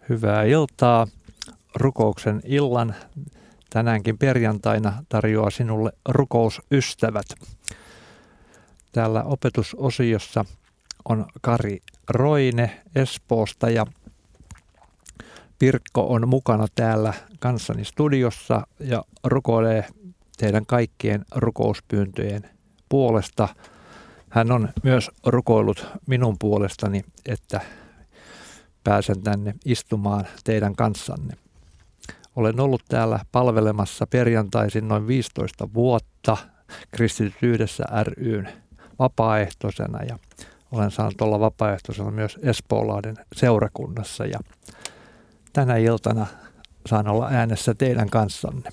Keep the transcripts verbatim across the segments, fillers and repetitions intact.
Hyvää iltaa. Rukouksen illan tänäänkin perjantaina tarjoaa sinulle rukousystävät. Täällä opetusosiossa on Kari Roine Espoosta ja Pirkko on mukana täällä kanssani studiossa ja rukoilee teidän kaikkien rukouspyyntöjen puolesta. Hän on myös rukoillut minun puolestani, että pääsen tänne istumaan teidän kanssanne. Olen ollut täällä palvelemassa perjantaisin noin viisitoista vuotta Kristityt yhdessä ry:n vapaaehtoisena ja olen saanut olla vapaaehtoisena myös Espoolahden seurakunnassa ja tänä iltana saan olla äänessä teidän kanssanne.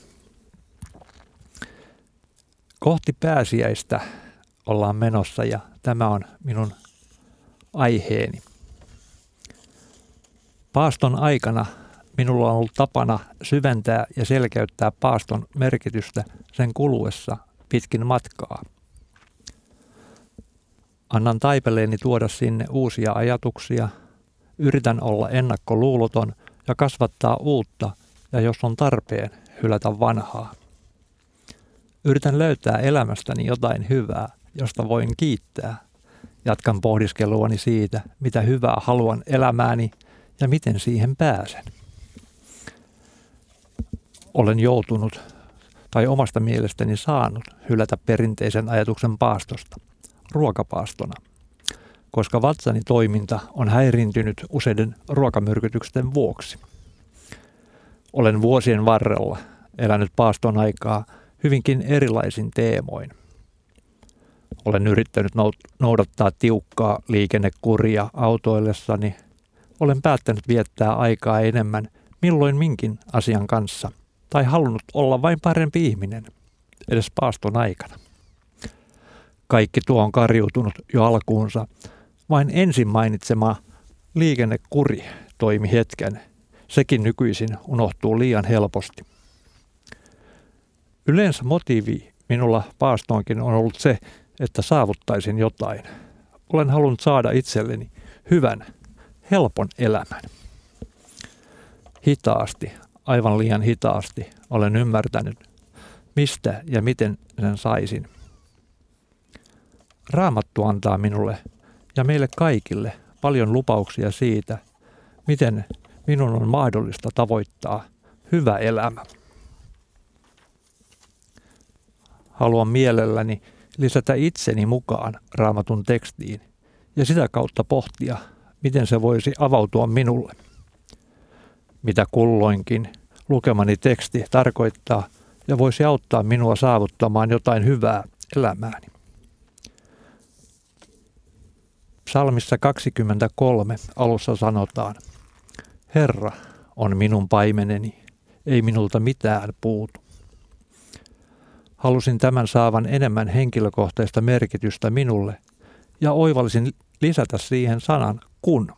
Kohti pääsiäistä ollaan menossa ja tämä on minun aiheeni. Paaston aikana minulla on ollut tapana syventää ja selkeyttää paaston merkitystä sen kuluessa pitkin matkaa. Annan taipaleeni tuoda sinne uusia ajatuksia, yritän olla ennakkoluuloton ja kasvattaa uutta ja jos on tarpeen, hylätä vanhaa. Yritän löytää elämästäni jotain hyvää, josta voin kiittää. Jatkan pohdiskeluani siitä, mitä hyvää haluan elämääni ja miten siihen pääsen. Olen joutunut tai omasta mielestäni saanut hylätä perinteisen ajatuksen paastosta, ruokapaastona, koska vatsani toiminta on häiriintynyt useiden ruokamyrkytysten vuoksi. Olen vuosien varrella elänyt paaston aikaa hyvinkin erilaisin teemoin. Olen yrittänyt noudattaa tiukkaa liikennekuria autoillessani. Olen päättänyt viettää aikaa enemmän milloin minkin asian kanssa tai halunnut olla vain parempi ihminen edes paaston aikana. Kaikki tuo on kariutunut jo alkuunsa. Vain ensin mainitsema liikennekuri toimi hetken. Sekin nykyisin unohtuu liian helposti. Yleensä motiivi minulla paastoonkin on ollut se, että saavuttaisin jotain. Olen halunnut saada itselleni hyvän, helpon elämän. Hitaasti, aivan liian hitaasti olen ymmärtänyt, mistä ja miten sen saisin. Raamattu antaa minulle ja meille kaikille paljon lupauksia siitä, miten minun on mahdollista tavoittaa hyvä elämä. Haluan mielelläni lisätä itseni mukaan Raamatun tekstiin ja sitä kautta pohtia, miten se voisi avautua minulle. Mitä kulloinkin lukemani teksti tarkoittaa ja voisi auttaa minua saavuttamaan jotain hyvää elämääni. Psalmissa kaksikymmentäkolme alussa sanotaan, Herra on minun paimeneni, ei minulta mitään puutu. Halusin tämän saavan enemmän henkilökohtaista merkitystä minulle ja oivallisin lisätä siihen sanan kun.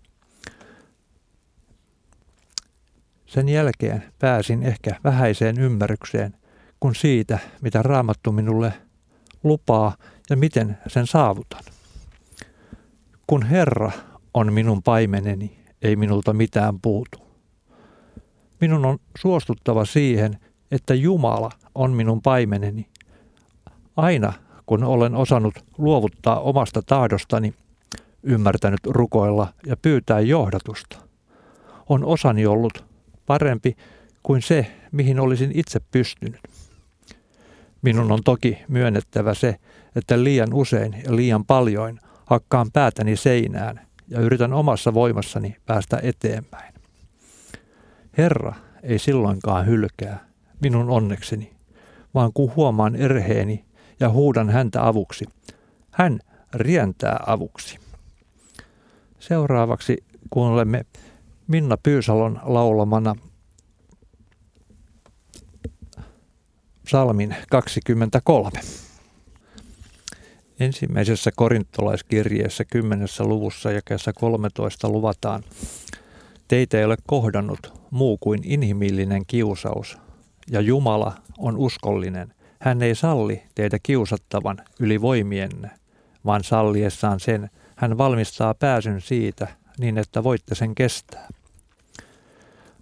Sen jälkeen pääsin ehkä vähäiseen ymmärrykseen kun siitä, mitä Raamattu minulle lupaa ja miten sen saavutan. Kun Herra on minun paimeneni, ei minulta mitään puutu. Minun on suostuttava siihen, että Jumala on minun paimeneni. Aina kun olen osannut luovuttaa omasta tahdostani, ymmärtänyt rukoilla ja pyytää johdatusta, on osani ollut parempi kuin se, mihin olisin itse pystynyt. Minun on toki myönnettävä se, että liian usein ja liian paljon hakkaan päätäni seinään ja yritän omassa voimassani päästä eteenpäin. Herra ei silloinkaan hylkää minun onnekseni, vaan kun huomaan erheeni ja huudan häntä avuksi, hän rientää avuksi. Seuraavaksi kuulemme Minna Pyysalon laulamana psalmin kaksikymmentäkolme. Ensimmäisessä korintolaiskirjeessä kymmenessä luvussa jakeessa kolmetoista luvataan, teitä ei ole kohdannut muu kuin inhimillinen kiusaus, ja Jumala on uskollinen. Hän ei salli teitä kiusattavan yli voimienne, vaan salliessaan sen hän valmistaa pääsyn siitä niin, että voitte sen kestää.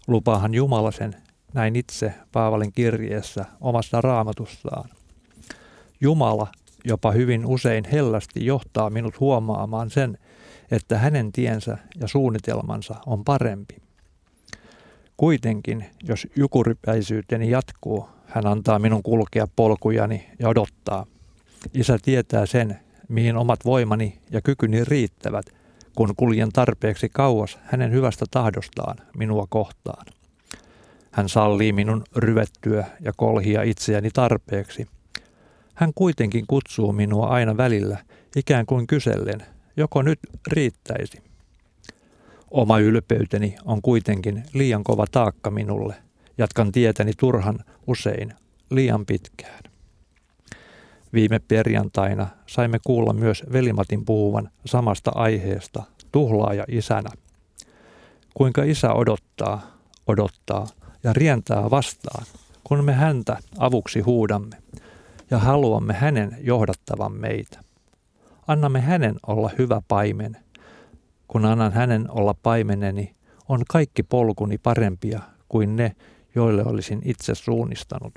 Lupaahan Jumala sen, näin itse Paavalin kirjeessä omassa raamatussaan. Jumala jopa hyvin usein hellästi johtaa minut huomaamaan sen, että hänen tiensä ja suunnitelmansa on parempi. Kuitenkin, jos jukurypäisyyteni jatkuu, hän antaa minun kulkea polkujani ja odottaa. Isä tietää sen, mihin omat voimani ja kykyni riittävät, kun kuljen tarpeeksi kauas hänen hyvästä tahdostaan minua kohtaan. Hän sallii minun ryvettyä ja kolhia itseäni tarpeeksi. Hän kuitenkin kutsuu minua aina välillä, ikään kuin kysellen, joko nyt riittäisi. Oma ylpeyteni on kuitenkin liian kova taakka minulle. Jatkan tietäni turhan usein, liian pitkään. Viime perjantaina saimme kuulla myös Veli-Matin puhuvan samasta aiheesta, tuhlaaja isänä. Kuinka isä odottaa, odottaa ja rientää vastaan, kun me häntä avuksi huudamme ja haluamme hänen johdattavan meitä. Annamme hänen olla hyvä paimen. Kun annan hänen olla paimeneni, on kaikki polkuni parempia kuin ne, joille olisin itse suunnistanut.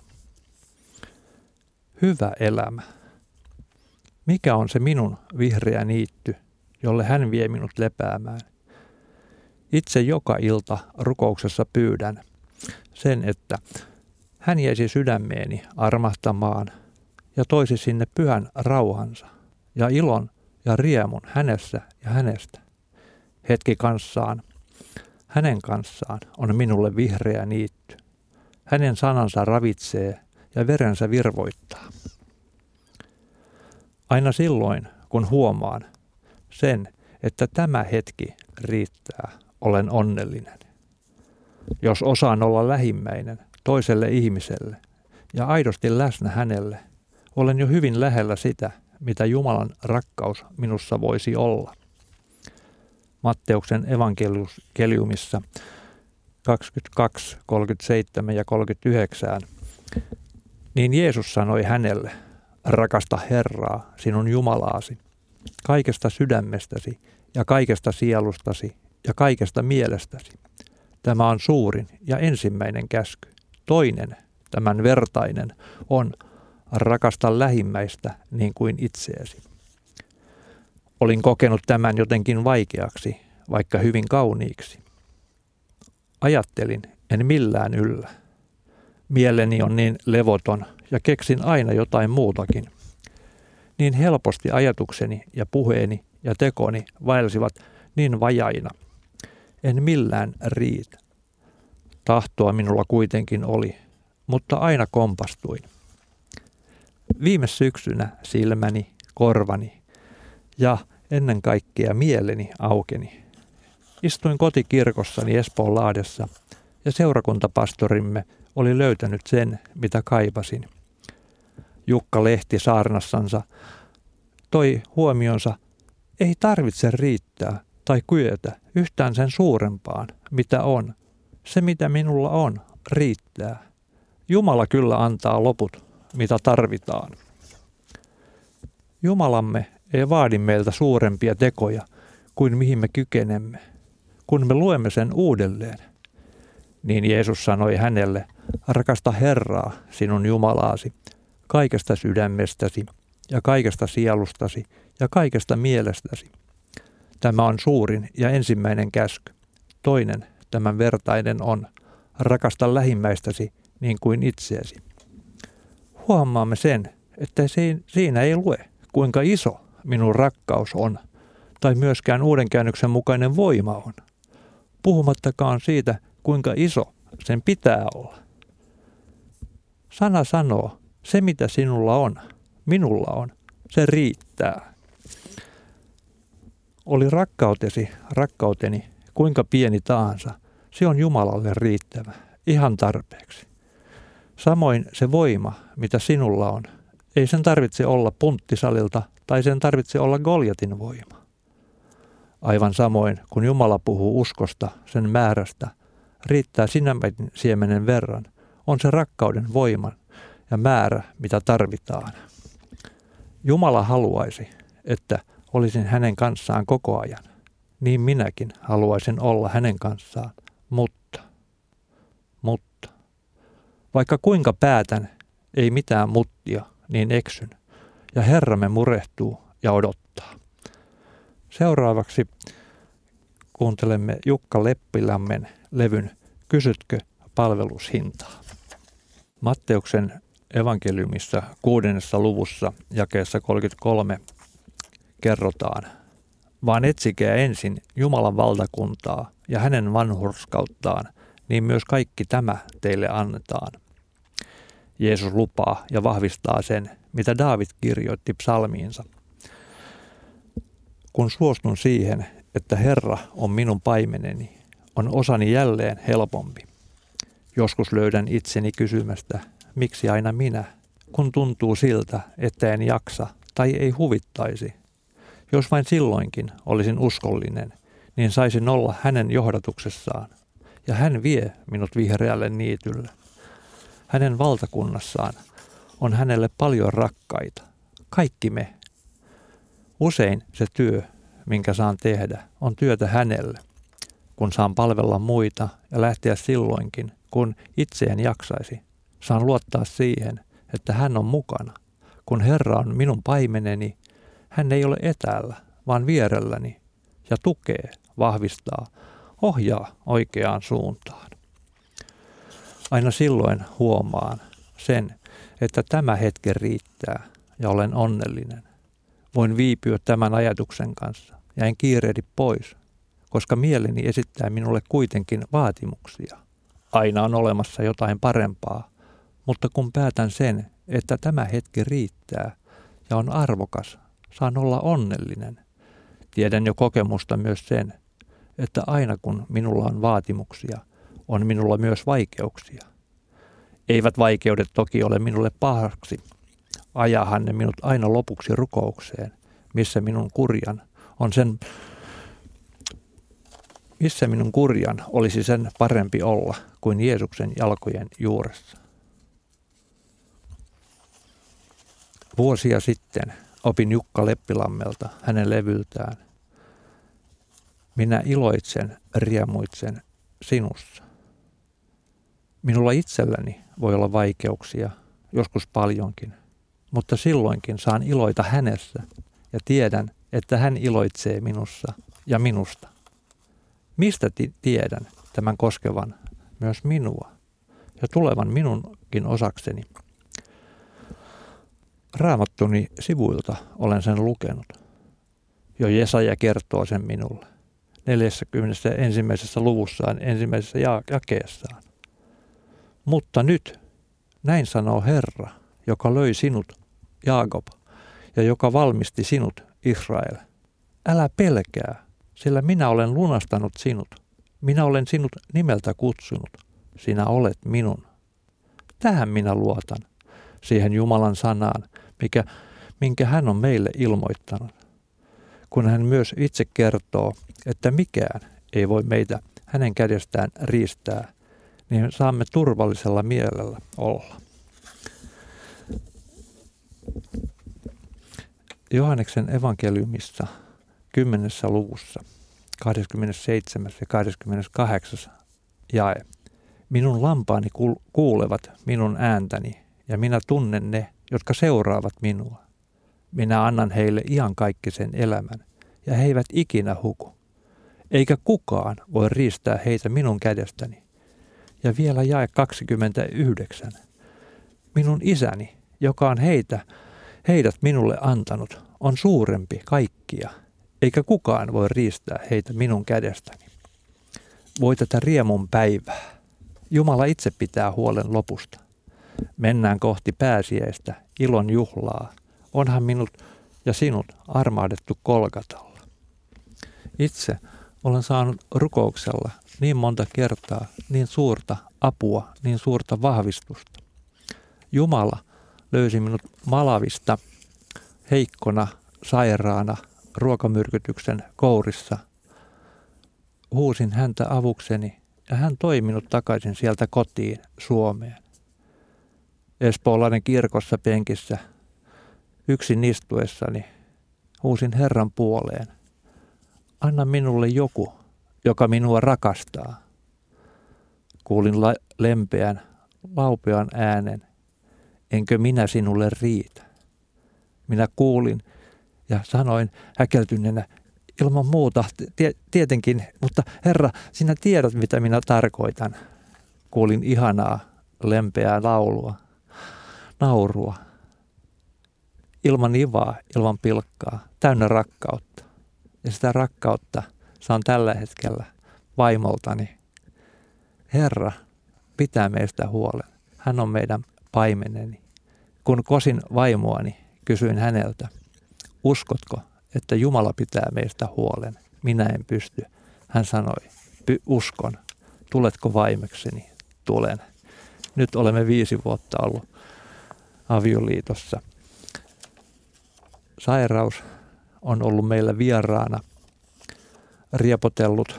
Hyvä elämä. Mikä on se minun vihreä niitty, jolle hän vie minut lepäämään? Itse joka ilta rukouksessa pyydän sen, että hän jäisi sydämeeni armahtamaan ja toisi sinne pyhän rauhansa ja ilon ja riemun hänessä ja hänestä. Hetki kanssaan, hänen kanssaan on minulle vihreä niitty. Hänen sanansa ravitsee ja verensä virvoittaa. Aina silloin, kun huomaan sen, että tämä hetki riittää, olen onnellinen. Jos osaan olla lähimmäinen toiselle ihmiselle ja aidosti läsnä hänelle, olen jo hyvin lähellä sitä, mitä Jumalan rakkaus minussa voisi olla. Matteuksen evankeliumissa kaksikymmentäkaksi, kolmekymmentäseitsemän ja kolmekymmentäyhdeksän, niin Jeesus sanoi hänelle, rakasta Herraa, sinun Jumalaasi, kaikesta sydämestäsi ja kaikesta sielustasi ja kaikesta mielestäsi. Tämä on suurin ja ensimmäinen käsky. Toinen, tämän vertainen, on rakasta lähimmäistä niin kuin itseäsi. Olin kokenut tämän jotenkin vaikeaksi, vaikka hyvin kauniiksi. Ajattelin, en millään yllä. Mieleni on niin levoton ja keksin aina jotain muutakin. Niin helposti ajatukseni ja puheeni ja tekoni vaelsivat niin vajaina. En millään riitä. Tahtoa minulla kuitenkin oli, mutta aina kompastuin. Viime syksynä silmäni, korvani ja ennen kaikkea mieleni aukeni. Istuin kotikirkossani Espoonlahdessa ja seurakuntapastorimme oli löytänyt sen, mitä kaipasin. Jukka Lehti saarnassansa toi huomionsa, ei tarvitse riittää tai kyetä yhtään sen suurempaan, mitä on. Se, mitä minulla on, riittää. Jumala kyllä antaa loput, mitä tarvitaan. Jumalamme ei vaadi meiltä suurempia tekoja kuin mihin me kykenemme. Kun me luemme sen uudelleen, niin Jeesus sanoi hänelle, rakasta Herraa, sinun Jumalaasi, kaikesta sydämestäsi ja kaikesta sielustasi ja kaikesta mielestäsi. Tämä on suurin ja ensimmäinen käsky. Toinen, tämän vertainen on, rakasta lähimmäistäsi niin kuin itseäsi. Huomaamme sen, että siinä ei lue, kuinka iso minun rakkaus on, tai myöskään uuden käännöksen mukainen voima on. Puhumattakaan siitä, kuinka iso sen pitää olla. Sana sanoo, se mitä sinulla on, minulla on, se riittää. Oli rakkautesi, rakkauteni, kuinka pieni tahansa, se on Jumalalle riittävä, ihan tarpeeksi. Samoin se voima, mitä sinulla on, ei sen tarvitse olla punttisalilta tai sen tarvitse olla Goljatin voima. Aivan samoin, kun Jumala puhuu uskosta, sen määrästä, riittää sinäsiemenen verran, on se rakkauden voiman ja määrä, mitä tarvitaan. Jumala haluaisi, että olisin hänen kanssaan koko ajan. Niin minäkin haluaisin olla hänen kanssaan, mutta Vaikka kuinka päätän, ei mitään muttia, niin eksyn. Ja Herramme murehtuu ja odottaa. Seuraavaksi kuuntelemme Jukka Leppilammen levyn Kysytkö palvelushintaa? Matteuksen evankeliumissa kuudennessa luvussa jakeessa kolmekymmentäkolme kerrotaan: vaan etsikää ensin Jumalan valtakuntaa ja hänen vanhurskauttaan, niin myös kaikki tämä teille annetaan. Jeesus lupaa ja vahvistaa sen, mitä Daavid kirjoitti psalmiinsa. Kun suostun siihen, että Herra on minun paimeneni, on osani jälleen helpompi. Joskus löydän itseni kysymästä, miksi aina minä, kun tuntuu siltä, että en jaksa tai ei huvittaisi. Jos vain silloinkin olisin uskollinen, niin saisin olla hänen johdatuksessaan, ja hän vie minut vihreälle niitylle. Hänen valtakunnassaan on hänelle paljon rakkaita, kaikki me. Usein se työ, minkä saan tehdä, on työtä hänelle, kun saan palvella muita ja lähteä silloinkin, kun itse en jaksaisi. Saan luottaa siihen, että hän on mukana. Kun Herra on minun paimeneni, hän ei ole etäällä, vaan vierelläni ja tukee, vahvistaa, ohjaa oikeaan suuntaan. Aina silloin huomaan sen, että tämä hetki riittää ja olen onnellinen. Voin viipyä tämän ajatuksen kanssa ja en kiirehdi pois, koska mieleni esittää minulle kuitenkin vaatimuksia. Aina on olemassa jotain parempaa, mutta kun päätän sen, että tämä hetki riittää ja on arvokas, saan olla onnellinen. Tiedän jo kokemusta myös sen, että aina kun minulla on vaatimuksia, on minulla myös vaikeuksia. Eivät vaikeudet toki ole minulle pahaksi. Ajahan ne minut aina lopuksi rukoukseen, missä minun kurjan on sen, missä minun kurjan olisi sen parempi olla kuin Jeesuksen jalkojen juuressa. Vuosia sitten opin Jukka Leppilammelta hänen levyltään Minä iloitsen, riemuitsen sinussa. Minulla itselläni voi olla vaikeuksia, joskus paljonkin, mutta silloinkin saan iloita hänessä ja tiedän, että hän iloitsee minussa ja minusta. Mistä ti- tiedän tämän koskevan myös minua ja tulevan minunkin osakseni? Raamattuni sivuilta olen sen lukenut. Jo Jesaja kertoo sen minulle neljäskymmenesensimmäisessä luvussaan ensimmäisessä jakeessaan. Mutta nyt, näin sanoo Herra, joka löi sinut, Jaakob, ja joka valmisti sinut, Israel. Älä pelkää, sillä minä olen lunastanut sinut. Minä olen sinut nimeltä kutsunut. Sinä olet minun. Tähän minä luotan, siihen Jumalan sanaan, mikä, minkä hän on meille ilmoittanut. Kun hän myös itse kertoo, että mikään ei voi meitä hänen kädestään riistää, niin saamme turvallisella mielellä olla. Johanneksen evankeliumissa kymmenessä luvussa, kahdeskymmenesseitsemäs ja kahdeskymmeneskahdeksas jae. Minun lampaani kuulevat minun ääntäni, ja minä tunnen ne, jotka seuraavat minua. Minä annan heille iankaikkisen elämän, ja he eivät ikinä huku. Eikä kukaan voi riistää heitä minun kädestäni. Ja vielä jae kaksikymmentäyhdeksän. Minun isäni, joka on heitä, heidät minulle antanut, on suurempi kaikkia, eikä kukaan voi riistää heitä minun kädestäni. Voi tätä riemun päivää. Jumala itse pitää huolen lopusta. Mennään kohti pääsiäistä, ilon juhlaa. Onhan minut ja sinut armahdettu Kolgatalla. Itse olen saanut rukouksella niin monta kertaa niin suurta apua, niin suurta vahvistusta. Jumala löysi minut Malavista heikkona, sairaana, ruokamyrkytyksen kourissa. Huusin häntä avukseni ja hän toi minut takaisin sieltä kotiin Suomeen. Espoolainen kirkossa penkissä yksin istuessani huusin Herran puoleen. Anna minulle joku, joka minua rakastaa. Kuulin la- lempeän, laupean äänen, enkö minä sinulle riitä. Minä kuulin ja sanoin häkeltyneenä, ilman muuta, tie, tietenkin, mutta Herra, sinä tiedät, mitä minä tarkoitan. Kuulin ihanaa, lempeää laulua, naurua, ilman ivaa, ilman pilkkaa, täynnä rakkautta. Ja sitä rakkautta saan tällä hetkellä vaimoltani. Herra pitää meistä huolen. Hän on meidän paimeneni. Kun kosin vaimoani, kysyin häneltä, uskotko, että Jumala pitää meistä huolen? Minä en pysty. Hän sanoi, uskon. Tuletko vaimekseni? Tulen. Nyt olemme viisi vuotta ollut avioliitossa. Sairaus on ollut meillä vieraana, riepotellut,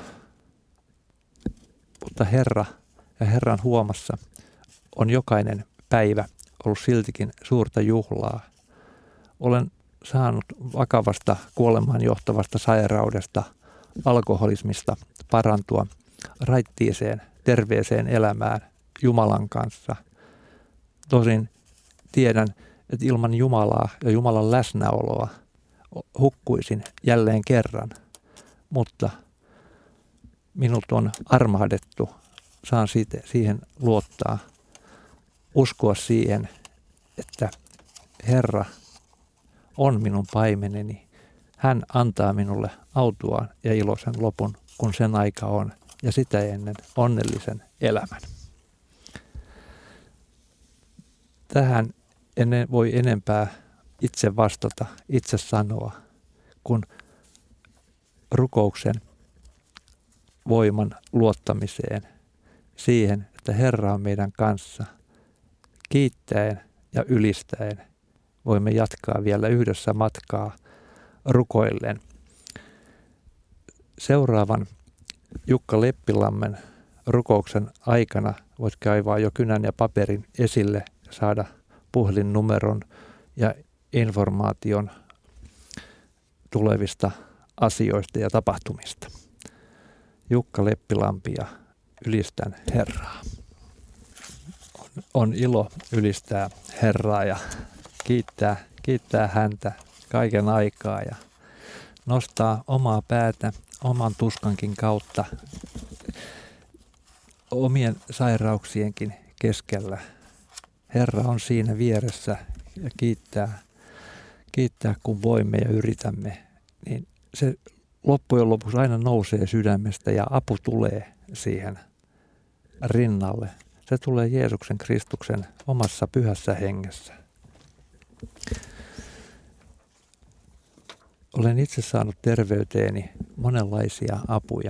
mutta Herra ja Herran huomassa on jokainen päivä ollut siltikin suurta juhlaa. Olen saanut vakavasta kuolemaan johtavasta sairaudesta, alkoholismista parantua raittiiseen, terveeseen elämään Jumalan kanssa. Tosin tiedän, että ilman Jumalaa ja Jumalan läsnäoloa hukkuisin jälleen kerran, mutta minut on armahdettu, saan siitä, siihen luottaa, uskoa siihen, että Herra on minun paimeneni. Hän antaa minulle autuaan ja iloisen lopun, kun sen aika on, ja sitä ennen onnellisen elämän. Tähän en voi enempää itse vastata, itse sanoa, kun rukouksen voiman luottamiseen siihen, että Herra on meidän kanssa. Kiittäen ja ylistäen voimme jatkaa vielä yhdessä matkaa rukoillen. Seuraavan Jukka Leppilammen rukouksen aikana voit kaivaa jo kynän ja paperin esille ja saada puhelinnumeron ja informaation tulevista asioista ja tapahtumista. Jukka Leppilampi ja ylistän Herraa. On, on ilo ylistää Herraa ja kiittää, kiittää häntä kaiken aikaa ja nostaa omaa päätä oman tuskankin kautta omien sairauksienkin keskellä. Herra on siinä vieressä ja kiittää, kiittää kun voimme ja yritämme, niin se loppujen lopuksi aina nousee sydämestä ja apu tulee siihen rinnalle. Se tulee Jeesuksen Kristuksen omassa pyhässä hengessä. Olen itse saanut terveyteeni monenlaisia apuja.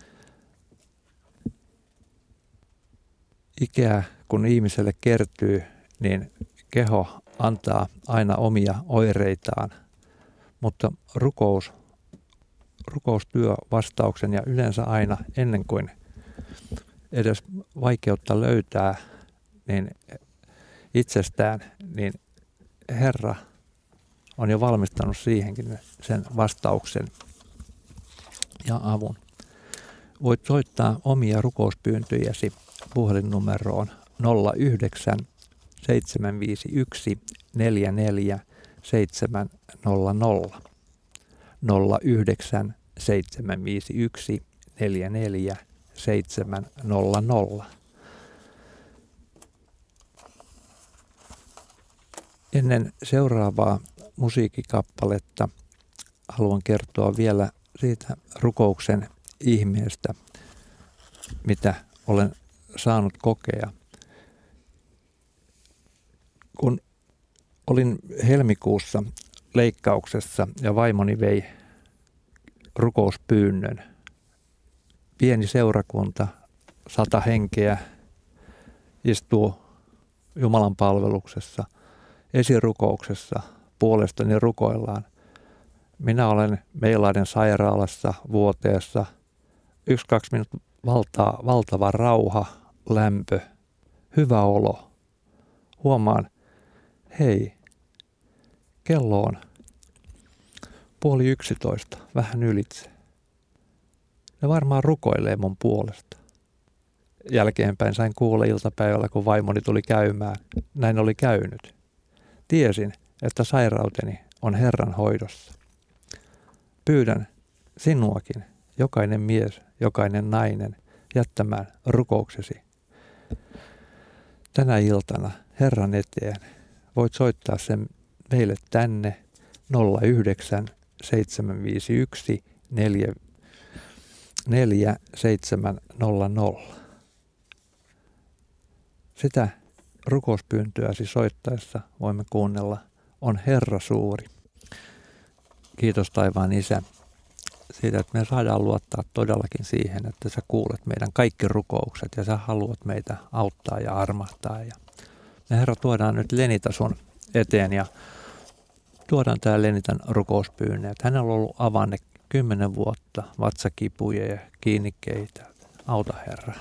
Ikää kun ihmiselle kertyy, niin keho antaa aina omia oireitaan, mutta rukous, rukoustyö vastauksen ja yleensä aina ennen kuin edes vaikeutta löytää niin itsestään, niin Herra on jo valmistanut siihenkin sen vastauksen ja avun. Voit soittaa omia rukouspyyntöjäsi puhelinnumeroon nolla yhdeksän seitsemän viisi yksi neljä neljä seitsemän nolla nolla nolla yhdeksän seitsemän viisi yksi neljä neljä seitsemän nolla nolla. Ennen seuraavaa musiikkikappaletta haluan kertoa vielä siitä rukouksen ihmeestä, mitä olen saanut kokea. Kun olin helmikuussa leikkauksessa ja vaimoni vei rukouspyynnön, pieni seurakunta, sata henkeä istuu Jumalan palveluksessa, esirukouksessa, puolestani rukoillaan. Minä olen Meilaiden sairaalassa vuoteessa, yksi, kaksi minuuttia valtaa, valtava rauha, lämpö, hyvä olo. Huomaan, hei, kello on puoli yksitoista, vähän ylitse. Ne varmaan rukoilee mun puolesta. jälkeenpäin sain kuulla iltapäivällä, kun vaimoni tuli käymään. Näin oli käynyt. Tiesin, että sairauteni on Herran hoidossa. Pyydän sinuakin, jokainen mies, jokainen nainen, jättämään rukouksesi. Tänä iltana Herran eteen voit soittaa sen meille tänne nolla yhdeksän seitsemän viisi yksi neljä neljä seitsemän nolla nolla. Sitä rukouspyyntöäsi soittaessa voimme kuunnella On Herra suuri. Kiitos taivaan Isä siitä, että me saadaan luottaa todellakin siihen, että sä kuulet meidän kaikki rukoukset ja sä haluat meitä auttaa ja armahtaa. Ja me Herra tuodaan nyt Lenita sun eteen ja tuodaan tää Lenitan rukouspyynnö. Hänellä on ollut avanne kymmenen vuotta, vatsakipuja ja kiinnikkeitä. Auta Herra.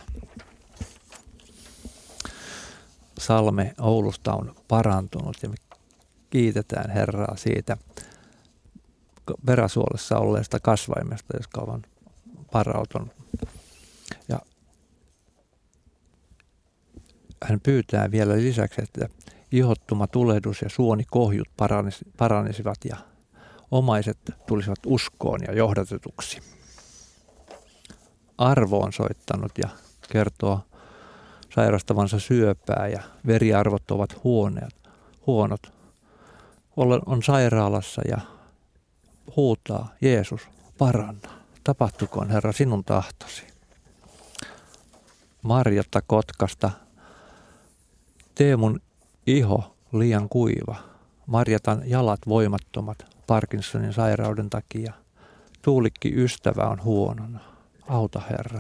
Salme Oulusta on parantunut ja me kiitetään Herraa siitä peräsuolessa olleesta kasvaimesta, jotka on parautunut. Ja hän pyytää vielä lisäksi, että ihottuma tulehdus ja suonikohjut paranisivat ja omaiset tulisivat uskoon ja johdatetuksi. Arvo on soittanut ja kertoo sairastavansa syöpää ja veriarvot ovat huoneet, huonot. On sairaalassa ja huutaa, Jeesus, paranna. Tapahtukoon Herra sinun tahtosi. Marjatta Kotkasta, Teemun iho liian kuiva. Marjatan jalat voimattomat Parkinsonin sairauden takia. Tuulikki ystävä on huonona. Auta Herra.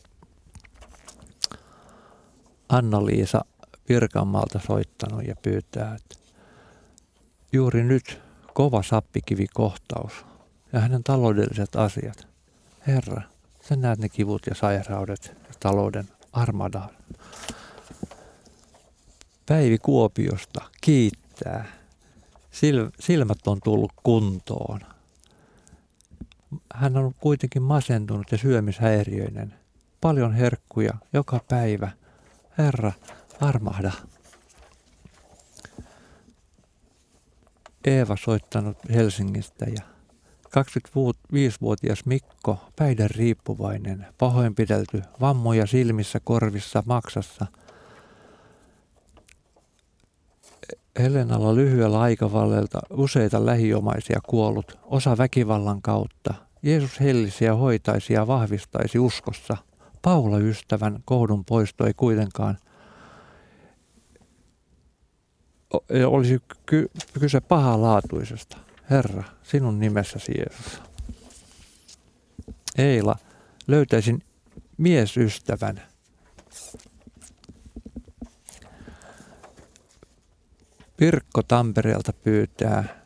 Anna-Liisa Pirkanmaalta soittanut ja pyytää, että juuri nyt kova sappikivikohtaus ja hänen taloudelliset asiat. Herra, sä näet ne kivut ja sairaudet ja talouden armadan. Päivi Kuopiosta kiittää. Silmät on tullut kuntoon. Hän on kuitenkin masentunut ja syömishäiriöinen. Paljon herkkuja joka päivä. Herra, armahda. Eeva soittanut Helsingistä ja kaksikymmentäviisivuotias Mikko, päihden riippuvainen, pahoinpidelty, vammoja silmissä, korvissa, maksassa. Helenalla lyhyellä aikavälillä useita lähiomaisia kuollut, osa väkivallan kautta. Jeesus hellisi ja hoitaisi ja vahvistaisi uskossa. Paula ystävän kohdun poisto ei kuitenkaan olisi ky- kyse pahalaatuisesta. Herra, sinun nimessäsi Jeesus. Eila, löytäisin miesystävän. Pirkko Tampereelta pyytää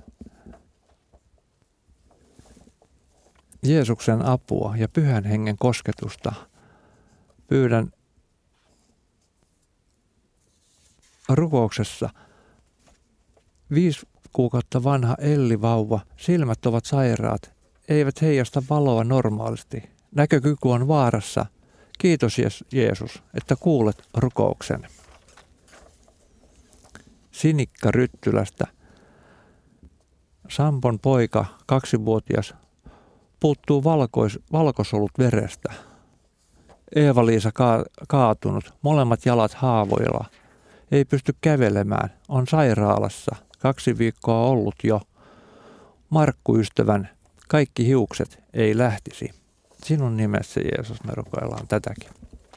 Jeesuksen apua ja Pyhän Hengen kosketusta. Pyydän rukouksessa viisi kuukautta vanha Elli-vauva, silmät ovat sairaat, eivät heijasta valoa normaalisti. Näkökyky on vaarassa. Kiitos Jeesus, että kuulet rukouksen. Sinikka Ryttylästä. Sampon poika, kaksivuotias, puuttuu valkois, valkosolut verestä. Eeva-Liisa ka- kaatunut, molemmat jalat haavoilla. Ei pysty kävelemään, on sairaalassa. Kaksi viikkoa ollut jo. Markku-ystävän, kaikki hiukset ei lähtisi. Sinun nimessä Jeesus me rukoillaan tätäkin.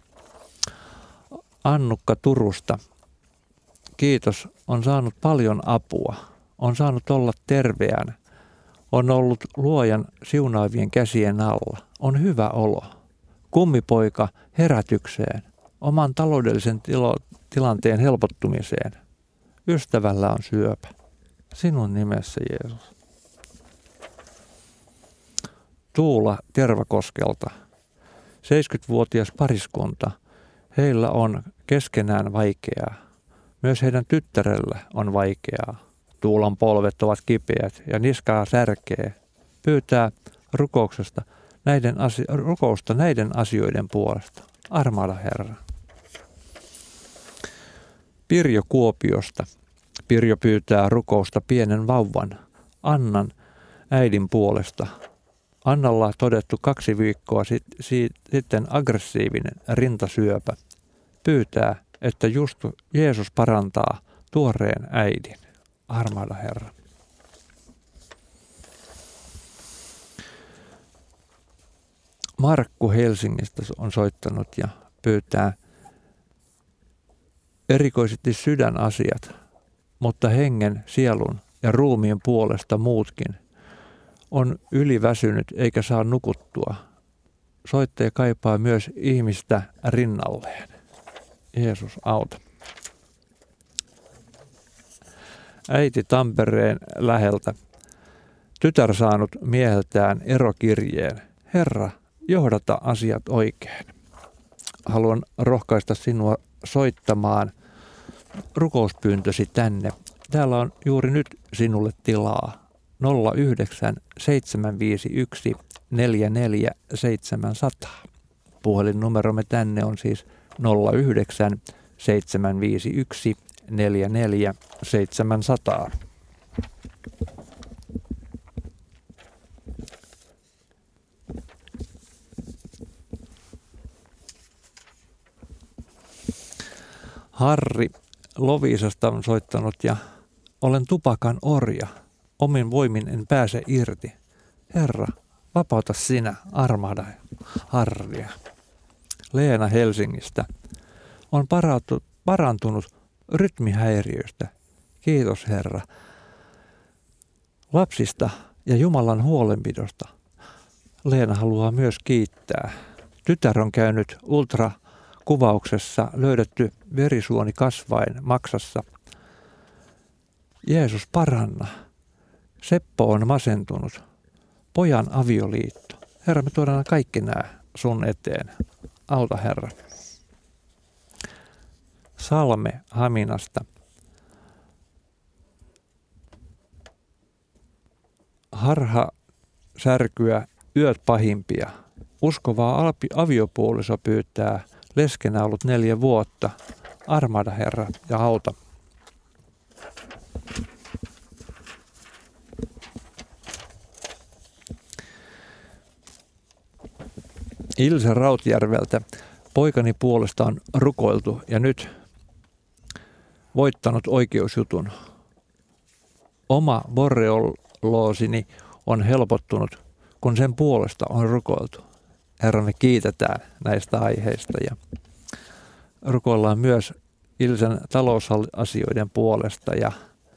Annukka Turusta. Kiitos, on saanut paljon apua. On saanut olla terveänä. On ollut luojan siunaavien käsien alla. On hyvä olo. Kummipoika herätykseen. Oman taloudellisen tilo, tilanteen helpottumiseen. Ystävällä on syöpä. Sinun nimessä Jeesus. Tuula Tervakoskelta. seitsemänkymmentävuotias pariskunta. Heillä on keskenään vaikeaa. Myös heidän tyttärellä on vaikeaa. Tuulan polvet ovat kipeät ja niskaa särkee. Pyytää rukouksesta näiden asio- rukousta näiden asioiden puolesta. Armaada Herra. Pirjo Kuopiosta. Pirjo pyytää rukousta pienen vauvan, Annan, äidin puolesta. Annalla todettu kaksi viikkoa sit, sit, sitten aggressiivinen rintasyöpä. Pyytää, että just Jeesus parantaa tuoreen äidin. Armaada Herra. Markku Helsingistä on soittanut ja pyytää erikoisesti sydänasiat, mutta hengen, sielun ja ruumiin puolesta muutkin. On yliväsynyt eikä saa nukuttua. Soittaja kaipaa myös ihmistä rinnalleen. Jeesus auta. Äiti Tampereen läheltä. Tytär saanut mieheltään erokirjeen. Herra, johdata asiat oikein. Haluan rohkaista sinua soittamaan rukouspyyntösi tänne. Täällä on juuri nyt sinulle tilaa. nolla yhdeksän seitsemän viisi yksi neljä neljä seitsemän nolla nolla. Puhelinnumeromme tänne on siis nolla yhdeksän seitsemän viisi yksi neljä neljä seitsemän nolla nolla. Harri Loviisasta on soittanut ja olen tupakan orja. Omin voimin en pääse irti. Herra, vapauta sinä, armahda Harria. Leena Helsingistä on parantunut rytmihäiriöistä. Kiitos Herra. Lapsista ja Jumalan huolenpidosta. Leena haluaa myös kiittää. Tytär on käynyt ultrakuvauksessa, löydetty verisuoni kasvain maksassa. Jeesus paranna. Seppo on masentunut. Pojan avioliitto. Herra, me tuodaan kaikki nämä sun eteen. Auta Herra. Salme Haminasta. Harha särkyä, yöt pahimpia. Uskovaa aviopuoliso pyytää leskenä ollut neljä vuotta. Armahda Herra ja auta. Ilse Rautjärveltä. Poikani puolesta on rukoiltu ja nyt voittanut oikeusjutun. Oma borrelioosini on helpottunut, kun sen puolesta on rukoiltu. Herra, me kiitetään näistä aiheista ja rukoillaan myös Ilsen talousasioiden puolesta. Ja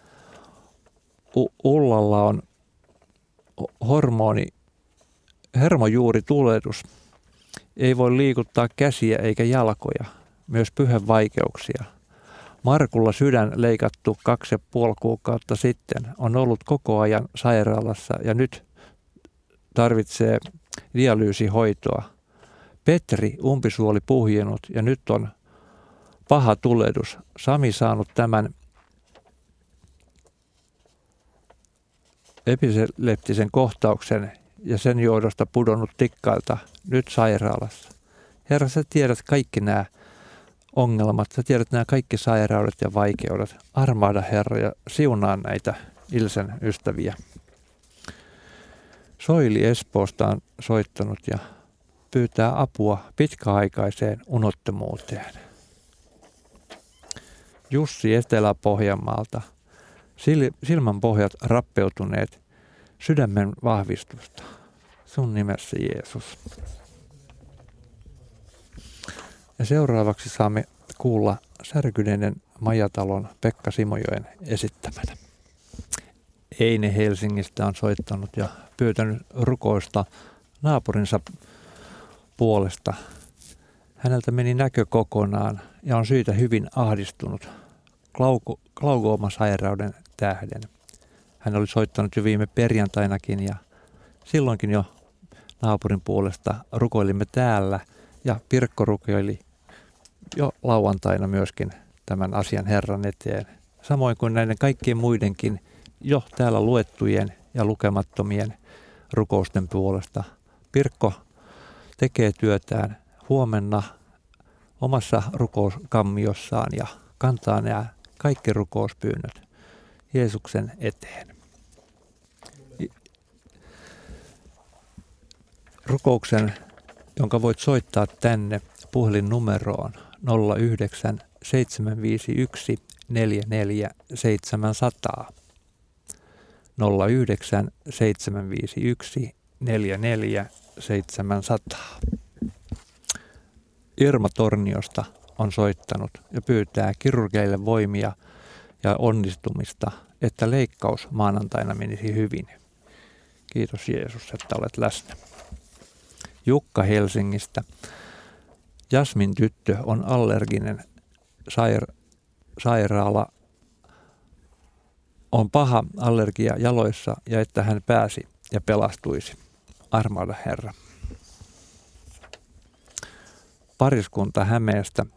Ullalla on hormoni, hermojuuritulehdus. Ei voi liikuttaa käsiä eikä jalkoja, myös pyhävaikeuksia. Markulla sydän leikattu kaksi ja puoli kuukautta sitten, on ollut koko ajan sairaalassa ja nyt tarvitsee dialyysihoitoa. Petri umpisuoli puhjennut ja nyt on paha tulehdus. Sami saanut tämän epileptisen kohtauksen ja sen johdosta pudonnut tikkailta nyt sairaalassa. Herra, sä tiedät kaikki nämä ongelmat, sä tiedät nämä kaikki sairaudet ja vaikeudet. Armahda Herra ja siunaa näitä Ilsen ystäviä. Soili Espoosta on soittanut ja pyytää apua pitkäaikaiseen unottomuuteen. Jussi Etelä-Pohjanmaalta. Silmänpohjat rappeutuneet, sydämen vahvistusta. Sun nimessä Jeesus. Ja seuraavaksi saamme kuulla Särkyneiden Majatalon Pekka Simojoen esittämänä. Eine Helsingistä on soittanut ja pyytänyt rukousta naapurinsa puolesta. Häneltä meni näkö kokonaan ja on syytä hyvin ahdistunut glauko- glaukoomasairauden tähden. Hän oli soittanut jo viime perjantainakin ja silloinkin jo naapurin puolesta rukoilimme täällä ja Pirkko rukoili jo lauantaina myöskin tämän asian Herran eteen. Samoin kuin näiden kaikkien muidenkin jo täällä luettujen ja lukemattomien rukousten puolesta. Pirkko tekee työtään huomenna omassa rukouskammiossaan ja kantaa nämä kaikki rukouspyynnöt Jeesuksen eteen. Rukouksen, jonka voit soittaa tänne puhelinnumeroon nolla yhdeksän seitsemän viisi yksi neljä neljä seitsemän nolla nolla. nolla yhdeksän seitsemän viisi yksi neljä neljä seitsemän nolla nolla. Irma Torniosta on soittanut ja pyytää kirurgeille voimia ja onnistumista, että leikkaus maanantaina menisi hyvin. Kiitos Jeesus, että olet läsnä. Jukka Helsingistä. Jasmin tyttö on allerginen saira- sairaala. On paha allergia jaloissa ja että hän pääsi ja pelastuisi. Armaada Herra. Pariskunta Hämeestä.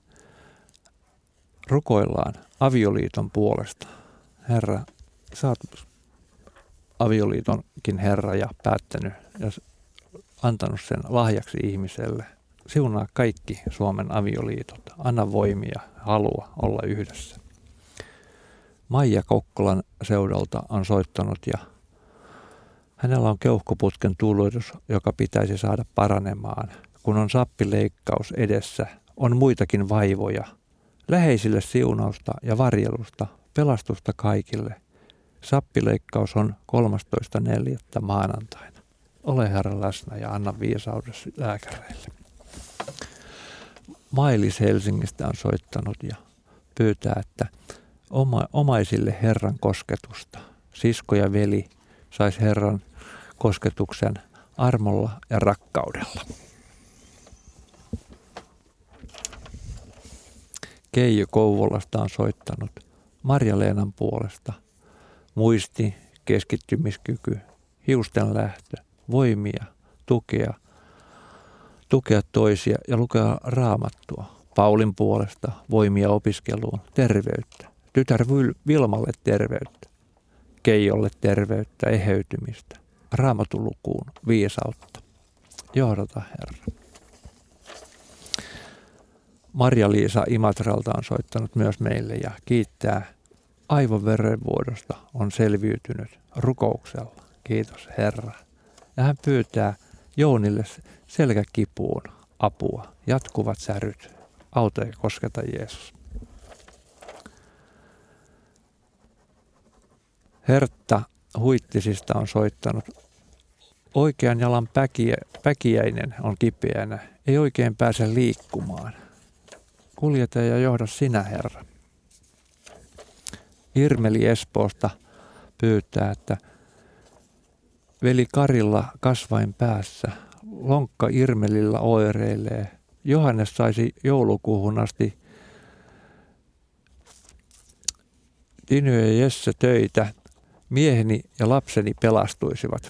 Rukoillaan avioliiton puolesta. Herra, sä oot avioliitonkin Herra ja päättänyt ja antanut sen lahjaksi ihmiselle. Siunaa kaikki Suomen avioliitot. Anna voimia, halua olla yhdessä. Maija Kokkolan seudalta on soittanut ja hänellä on keuhkoputken tulluhdus, joka pitäisi saada paranemaan. Kun on sappileikkaus edessä, on muitakin vaivoja. Läheisille siunausta ja varjelusta, pelastusta kaikille. Sappileikkaus on kolmastoista neljättä maanantaina. Ole Herra läsnä ja anna viisaudessa lääkäreille. Mailis Helsingistä on soittanut ja pyytää, että oma, omaisille Herran kosketusta. Sisko ja veli sais Herran kosketuksen armolla ja rakkaudella. Keijo Kouvolasta on soittanut Marja-Leenan puolesta. Muisti, keskittymiskyky, hiusten lähtö, voimia, tukea, tukea toisia ja lukea raamattua. Paulin puolesta voimia opiskeluun, terveyttä. Tytär Vilmalle terveyttä. Keijolle terveyttä, eheytymistä. Raamatun lukuun viisautta. Johdata Herra. Marja-Liisa Imatralta on soittanut myös meille ja kiittää aivoverenvuodosta on selviytynyt rukouksella. Kiitos Herra. Ja hän pyytää Jounille selkäkipuun apua. Jatkuvat säryt. Auta ja kosketa Jeesus. Hertta Huittisista on soittanut. Oikean jalan päkiä, päkiäinen on kipeänä. Ei oikein pääse liikkumaan. Kuljeta ja johda sinä, Herra. Irmeli Espoosta pyytää, että veli Karilla kasvain päässä, lonkka Irmelillä oireilee. Johannes saisi joulukuuhun asti Tiny ja Jesse töitä. Mieheni ja lapseni pelastuisivat.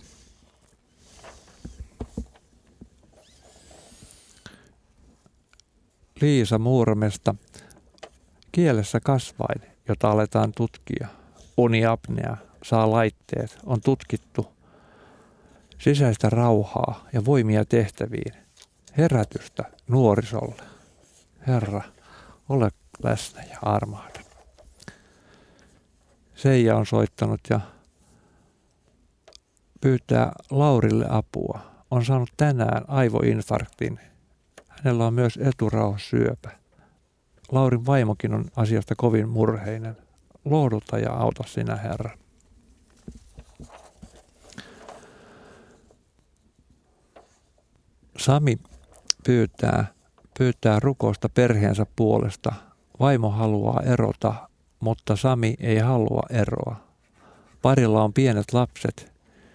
Liisa Muuramesta. Kielessä kasvain, jota aletaan tutkia. Uniapnea, saa laitteet, on tutkittu. Sisäistä rauhaa ja voimia tehtäviin. Herätystä nuorisolle. Herra, ole läsnä ja armahda. Seija on soittanut ja pyytää Laurille apua. On saanut tänään aivoinfarktin. Hänellä on myös eturauhassyöpä. Laurin vaimokin on asiasta kovin murheinen. Lohduta ja auta sinä, Herra. Sami pyytää, pyytää rukousta perheensä puolesta. Vaimo haluaa erota, mutta Sami ei halua eroa. Parilla on pienet lapset.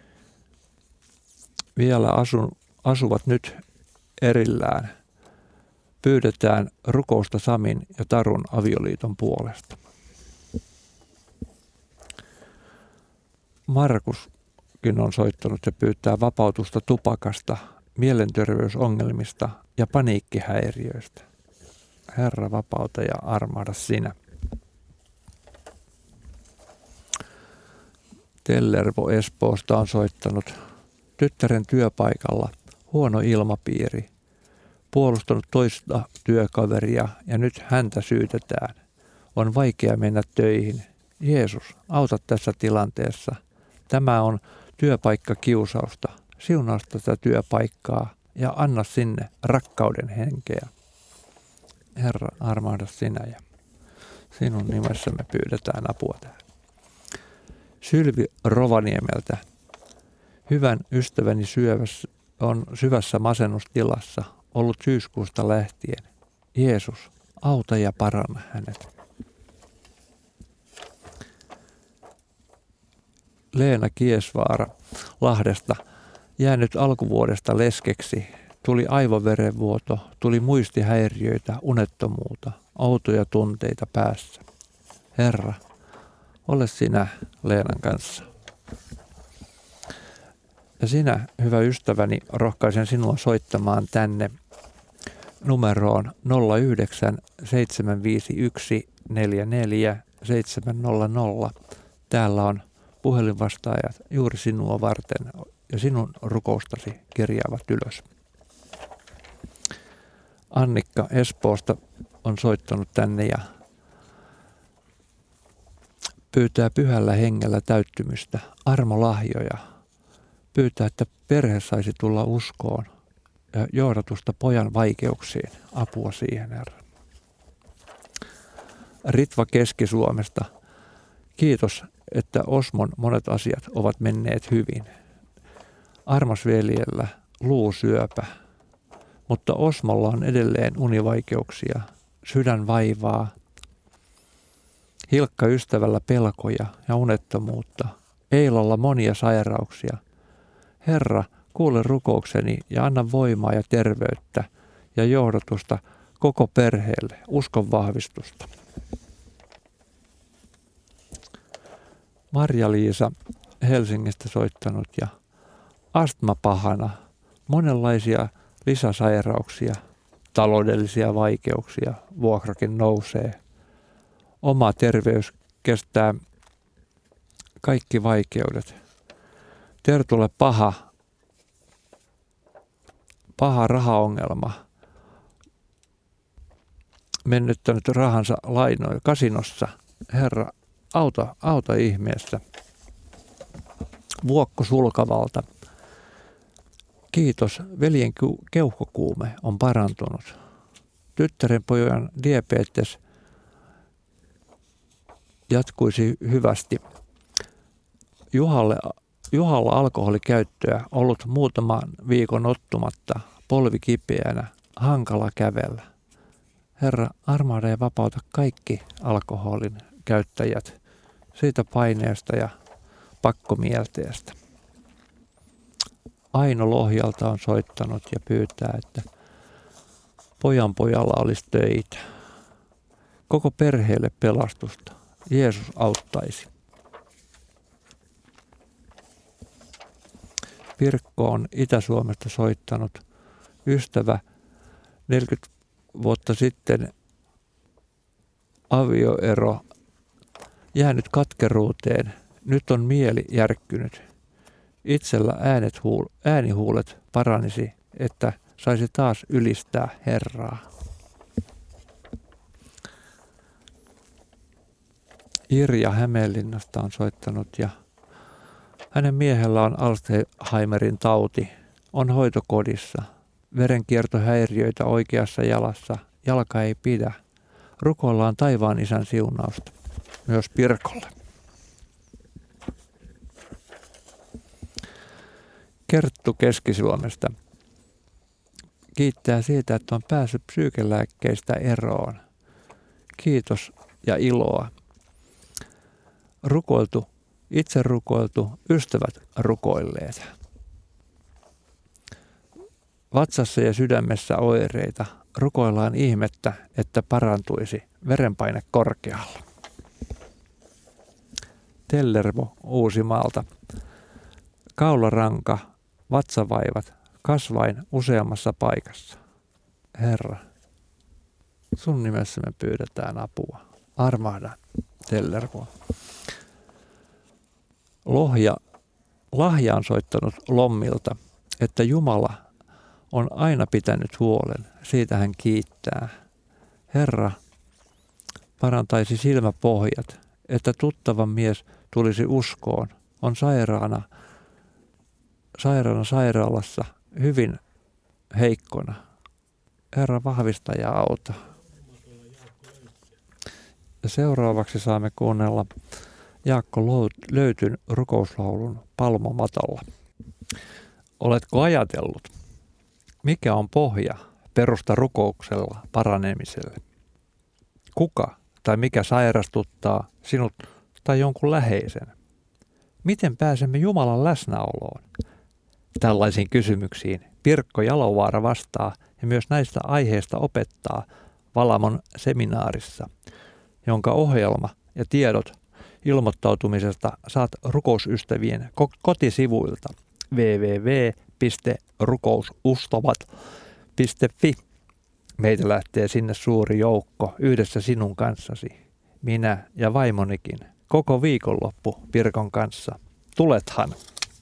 Vielä asun, asuvat nyt erillään. Pyydetään rukousta Samin ja Tarun avioliiton puolesta. Markuskin on soittanut ja pyytää vapautusta tupakasta, mielenterveysongelmista ja paniikkihäiriöistä. Herra, vapauta ja armahda sinä. Tellervo Espoosta on soittanut. Tyttären työpaikalla huono ilmapiiri. Puolustanut toista työkaveria ja nyt häntä syytetään. on vaikea mennä töihin. Jeesus, auta tässä tilanteessa. Tämä on työpaikkakiusausta. Siunaa tätä työpaikkaa ja anna sinne rakkauden henkeä. Herra, armahda sinä ja sinun nimessä me pyydetään apua tähän. Sylvi Rovaniemeltä. Hyvän ystäväni syövässä on syvässä masennustilassa ollut syyskuusta lähtien. Jeesus, auta ja paranna hänet. Leena Kiesvaara Lahdesta, jäänyt alkuvuodesta leskeksi, tuli aivoverenvuoto, tuli muistihäiriöitä, unettomuutta, outoja tunteita päässä. Herra, ole sinä Leenan kanssa. Ja sinä, hyvä ystäväni, rohkaisen sinua soittamaan tänne numeroon nolla yhdeksän seitsemän viisi yksi neljä neljä seitsemän nolla nolla. Täällä on puhelinvastaajat juuri sinua varten ja sinun rukoustasi kirjaavat ylös. Annikka Espoosta on soittanut tänne ja pyytää pyhällä hengellä täyttymystä, armolahjoja. Pyytää, että perhe saisi tulla uskoon ja johdatusta pojan vaikeuksiin. Apua siihen, Herra. Ritva Keski-Suomesta. Kiitos, että Osmon monet asiat ovat menneet hyvin. Armas veljellä luusyöpä, mutta Osmolla on edelleen univaikeuksia, sydänvaivaa, Hilkka ystävällä pelkoja ja unettomuutta, Eilalla monia sairauksia. Herra, kuule rukoukseni ja anna voimaa ja terveyttä ja johdatusta koko perheelle, uskon vahvistusta. Marja-Liisa Helsingistä soittanut ja astmapahana, monenlaisia lisäsairauksia, taloudellisia vaikeuksia, vuokrakin nousee. Oma terveys kestää kaikki vaikeudet. Tertulle paha, paha rahaongelma, mennyttänyt rahansa lainoja kasinossa. Herra, auta, auta ihmeessä. Vuokko Sulkavalta. Kiitos, veljen keuhkokuume on parantunut. Tyttären pojan diabetes jatkuisi hyvästi. Juhalle, Juhalla alkoholikäyttöä ollut muutaman viikon ottumatta, polvi kipeänä, hankala kävellä. Herra, armahda ja vapauta kaikki alkoholin käyttäjät siitä paineesta ja pakkomielteestä. Aino Lohjalta on soittanut ja pyytää, että pojan pojalla olisi töitä. Koko perheelle pelastusta. Jeesus auttaisi. Pirkko on Itä-Suomesta soittanut. Ystävä neljäkymmentä vuotta sitten avioero, jäänyt katkeruuteen. Nyt on mieli järkkynyt. Itsellä äänet huul- äänihuulet paranisi, että saisi taas ylistää Herraa. Irja Hämeenlinnasta on soittanut ja hänen miehellä on Alzheimerin tauti, on hoitokodissa, verenkiertohäiriöitä oikeassa jalassa, jalka ei pidä. Rukoillaan taivaan isän siunausta, myös Pirkolle. Kerttu Keski-Suomesta kiittää siitä, että on päässyt psyykelääkkeistä eroon. Kiitos ja iloa. Rukoiltu, itse rukoiltu, ystävät rukoilleet. Vatsassa ja sydämessä oireita. Rukoillaan ihmettä, että parantuisi verenpaine korkealla. Tellervo Uusimaalta. Kaularanka, vatsavaivat, kasvain useammassa paikassa. Herra, sun nimessä me pyydetään apua. Armahda Tellervoa. Lohja, Lahja on soittanut Lommilta, että Jumala on aina pitänyt huolen. Siitä hän kiittää. Herra, parantaisi silmäpohjat, että tuttava mies tulisi uskoon, on sairaana, sairaana sairaalassa hyvin heikkona. Herra, vahvista ja auta. Ja seuraavaksi saamme kuunnella Jaakko Löytyn rukouslaulun Palmomatolla. Oletko ajatellut, mikä on pohja perusta rukouksella paranemiselle? Kuka tai mikä sairastuttaa sinut tai jonkun läheisen? Miten pääsemme Jumalan läsnäoloon? Tällaisiin kysymyksiin Pirkko Jalovaara vastaa ja myös näistä aiheista opettaa Valamon seminaarissa, jonka ohjelma ja tiedot ilmoittautumisesta saat rukousystävien kotisivuilta double-u double-u double-u piste rukousustavat piste fi. Meitä lähtee sinne suuri joukko yhdessä sinun kanssasi, minä ja vaimonikin, koko viikonloppu Pirkon kanssa. Tulethan!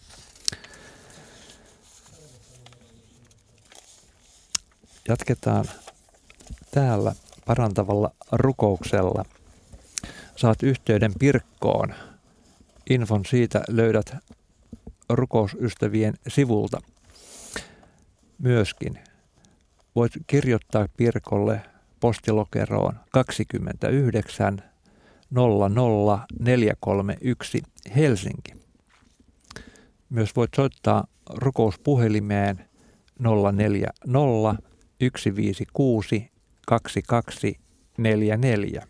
Jatketaan täällä parantavalla rukouksella. Saat yhteyden Pirkkoon. Infon siitä löydät rukousystävien sivulta. Myöskin voit kirjoittaa Pirkolle postilokeroon kaksikymmentäyhdeksän nolla nolla neljä kolme yksi Helsinki. Myös voit soittaa rukouspuhelimeen nolla neljä nolla yksi viisi kuusi kaksi kaksi neljä neljä.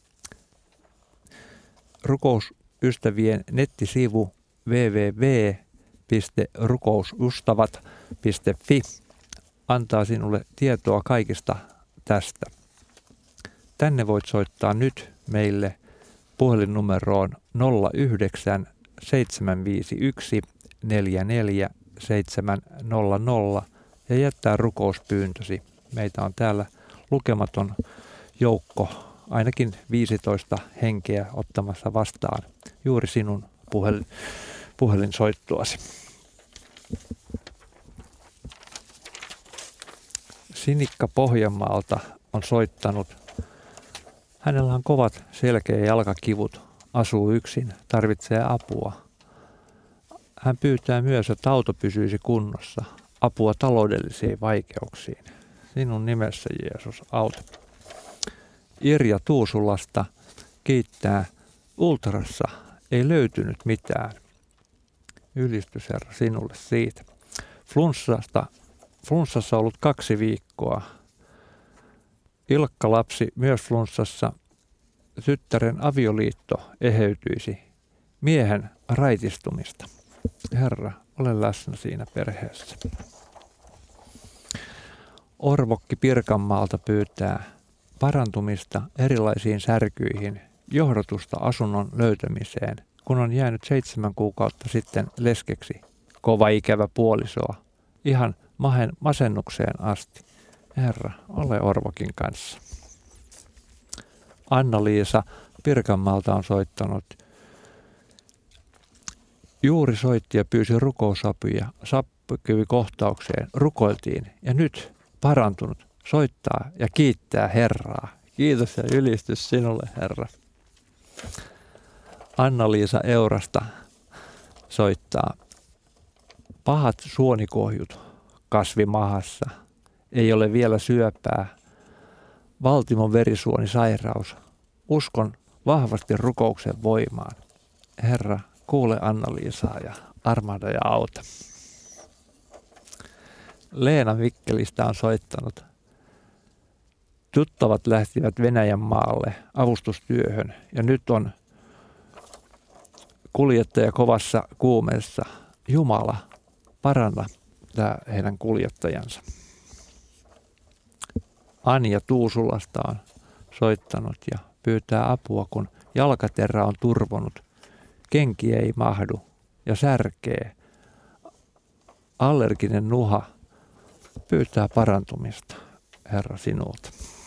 Rukousystävien nettisivu double-u double-u double-u piste rukousustavat piste fi antaa sinulle tietoa kaikista tästä. Tänne voit soittaa nyt meille puhelinnumeroon nolla yhdeksän seitsemän viisi yksi neljä neljä seitsemän nolla nolla ja jättää rukouspyyntösi. Meitä on täällä lukematon joukko, ainakin viisitoista henkeä ottamassa vastaan juuri sinun puhel- puhelinsoittuasi. Sinikka Pohjanmaalta on soittanut. Hänellä on kovat selkä- ja jalkakivut, asuu yksin, tarvitsee apua. Hän pyytää myös, että auto pysyisi kunnossa, apua taloudellisiin vaikeuksiin. Sinun nimessä, Jeesus, auta. Irja Tuusulasta kiittää, Ultrassa ei löytynyt mitään. Ylistys, Herra, sinulle siitä. Flunssasta, flunssassa ollut kaksi viikkoa. Ilkka lapsi myös flunssassa. Tyttären avioliitto eheytyisi. Miehen raitistumista. Herra, ole läsnä siinä perheessä. Orvokki Pirkanmaalta pyytää parantumista erilaisiin särkyihin, johdotusta asunnon löytämiseen, kun on jäänyt seitsemän kuukautta sitten leskeksi. Kova ikävä puolisoa, ihan mahen masennukseen asti. Herra, ole Orvokin kanssa. Anna-Liisa Pirkanmaalta on soittanut. Juuri soitti ja pyysi rukousapuja sappikyvikohtaukseen. Rukoiltiin ja nyt parantunut. Soittaa ja kiittää Herraa. Kiitos ja ylistys sinulle, Herra. Anna-Liisa Eurasta soittaa. Pahat suonikohjut kasvimahassa. Ei ole vielä syöpää. Valtimon verisuonisairaus. Uskon vahvasti rukouksen voimaan. Herra, kuule Anna-Liisaa ja armahda ja auta. Leena Mikkelistä on soittanut. Tuttavat lähtivät Venäjän maalle avustustyöhön ja nyt on kuljettaja kovassa kuumeessa. Jumala, paranna tämä heidän kuljettajansa. Anja Tuusulasta on soittanut ja pyytää apua, kun jalkaterä on turvonut. Kenki ei mahdu ja särkee. Allerginen nuha pyytää parantumista, Herra, sinulta.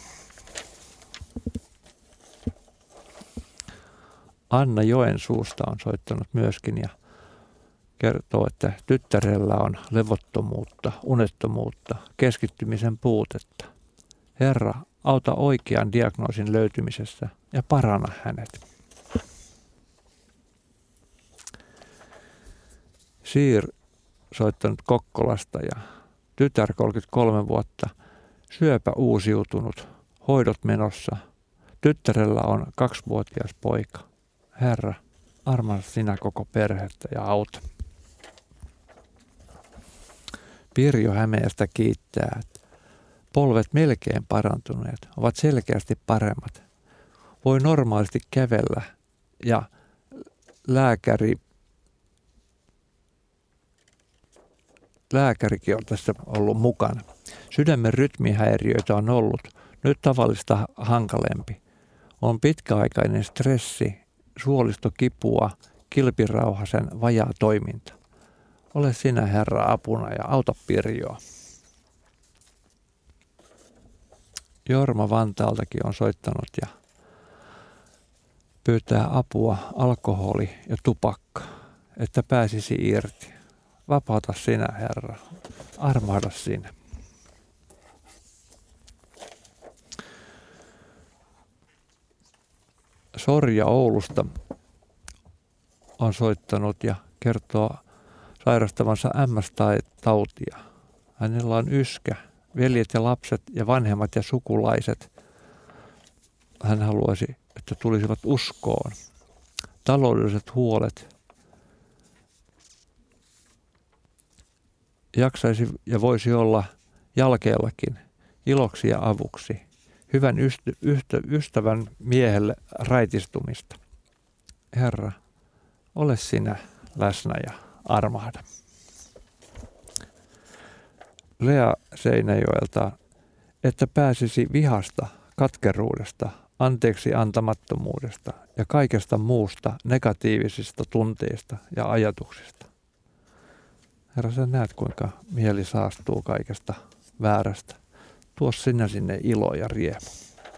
Anna Joensuusta on soittanut myöskin ja kertoo, että tyttärellä on levottomuutta, unettomuutta, keskittymisen puutetta. Herra, auta oikean diagnoosin löytymisessä ja paranna hänet. Siir soittanut Kokkolasta ja tytär kolmekymmentäkolme vuotta, syöpä uusiutunut, hoidot menossa. Tyttärellä on kaksivuotias poika. Herra, armahda sinä koko perhettä ja auta. Pirjo Hämeestä kiittää, että polvet melkein parantuneet, ovat selkeästi paremmat. Voi normaalisti kävellä ja lääkäri, lääkärikin on tässä ollut mukana. Sydämen rytmihäiriöitä on ollut, nyt tavallista hankalempi. On pitkäaikainen stressi, suolistokipua, kilpirauhasen vajaa toiminta. Ole sinä Herra apuna ja auta Pirjoa. Jorma Vantaaltakin on soittanut ja pyytää apua alkoholi ja tupakka, että pääsisi irti. Vapauta sinä Herra, armahda sinä. Sorja Oulusta on soittanut ja kertoo sairastavansa M S-tautia. Hänellä on yskä, veljet ja lapset ja vanhemmat ja sukulaiset. Hän haluaisi, että tulisivat uskoon. Taloudelliset huolet. Jaksaisi ja voisi olla jalkeellakin iloksi ja avuksi. Hyvän ystä, ystä, ystävän miehelle raitistumista. Herra, ole sinä läsnä ja armahda. Lea Seinäjoelta, että pääsisi vihasta, katkeruudesta, anteeksi antamattomuudesta ja kaikesta muusta negatiivisista tunteista ja ajatuksista. Herra, sä näet, kuinka mieli saastuu kaikesta väärästä. Tuo sinä sinne ilo ja riemu.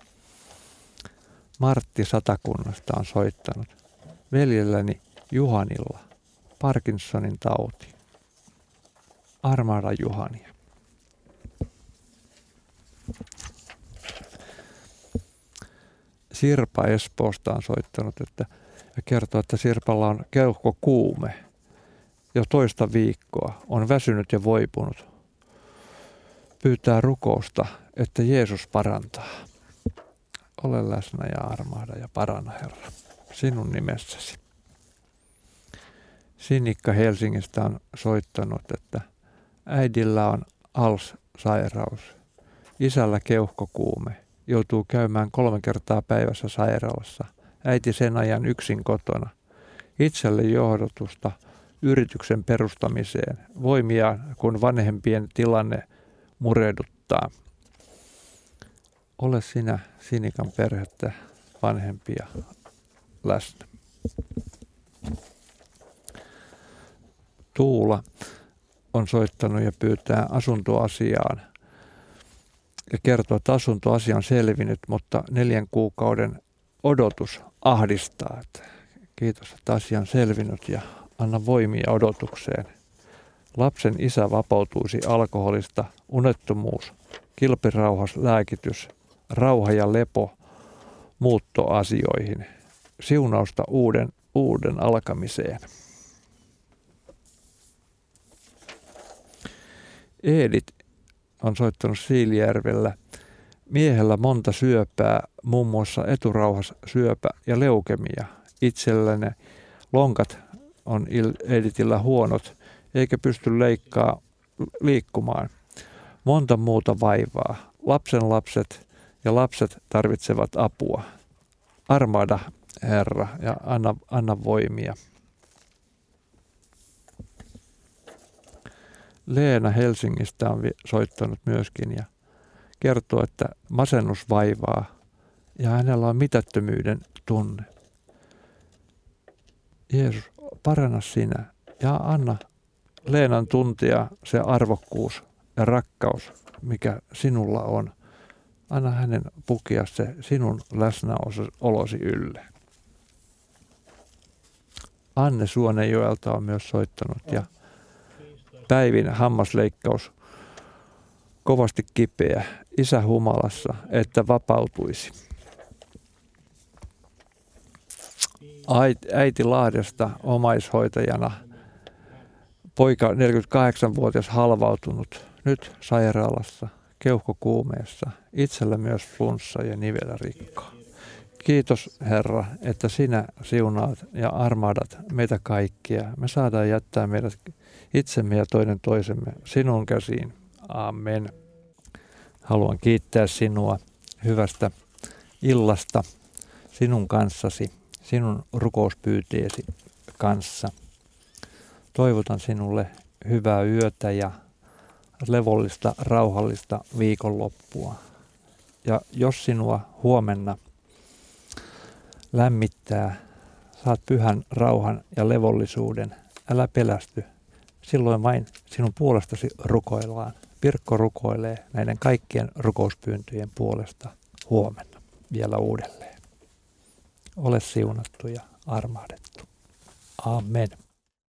Martti Satakunnasta on soittanut. Veljelläni Juhanilla Parkinsonin tauti. Armahda Juhania. Sirpa Espoosta on soittanut että, ja kertoo, että Sirpalla on keuhkokuume jo toista viikkoa. On väsynyt ja voipunut. Pyytää rukousta, että Jeesus parantaa. Ole läsnä ja armahda ja paranna, Herra, sinun nimessäsi. Sinikka Helsingistä on soittanut, että äidillä on A L S-sairaus. Isällä keuhkokuume. Joutuu käymään kolme kertaa päivässä sairaalassa. Äiti sen ajan yksin kotona. Itselle johdotusta yrityksen perustamiseen. Voimia, kun vanhempien tilanne murehduttaa. Ole sinä Sinikan perhettä vanhempia läsnä. Tuula on soittanut ja pyytää asuntoasiaan ja kertoo, että asuntoasia on selvinnyt, mutta neljän kuukauden odotus ahdistaa. Että kiitos, että asia on selvinnyt ja anna voimia odotukseen. Lapsen isä vapautuisi alkoholista, unettomuus, kilpirauhas, lääkitys, rauha ja lepo muuttoasioihin, siunausta uuden, uuden alkamiseen. Eedit on soittanut Siilijärvellä. Miehellä monta syöpää, muun muassa eturauhassyöpä ja leukemia. Itselläne lonkat on Editillä huonot, eikä pysty leikkaa liikkumaan. Monta muuta vaivaa. Lapsen lapset ja lapset tarvitsevat apua. Armahda, Herra, ja anna, anna voimia. Leena Helsingistä on soittanut myöskin ja kertoo, että masennus vaivaa ja hänellä on mitättömyyden tunne. Jeesus, paranna sinä ja anna Leenan tuntea se arvokkuus ja rakkaus, mikä sinulla on. Anna hänen pukia se sinun läsnäolosi ylle. Anne Suonenjoelta on myös soittanut ja Päivin hammasleikkaus kovasti kipeä, Isä humalassa, että vapautuisi. Äiti Lahdesta omaishoitajana, poika neljäkymmentäkahdeksanvuotias halvautunut, nyt sairaalassa, keuhkokuumeessa, itsellä myös flunssa ja nivelrikko. Kiitos Herra, että sinä siunaat ja armahdat meitä kaikkia. Me saadaan jättää meidät itsemme ja toinen toisemme sinun käsiin. Amen. Haluan kiittää sinua hyvästä illasta sinun kanssasi, sinun rukouspyyteesi kanssa. Toivotan sinulle hyvää yötä ja levollista, rauhallista viikonloppua. Ja jos sinua huomenna lämmittää, saat pyhän rauhan ja levollisuuden, älä pelästy. Silloin vain sinun puolestasi rukoillaan. Pirkko rukoilee näiden kaikkien rukouspyyntöjen puolesta huomenna vielä uudelleen. Ole siunattu ja armahdettu. Amen.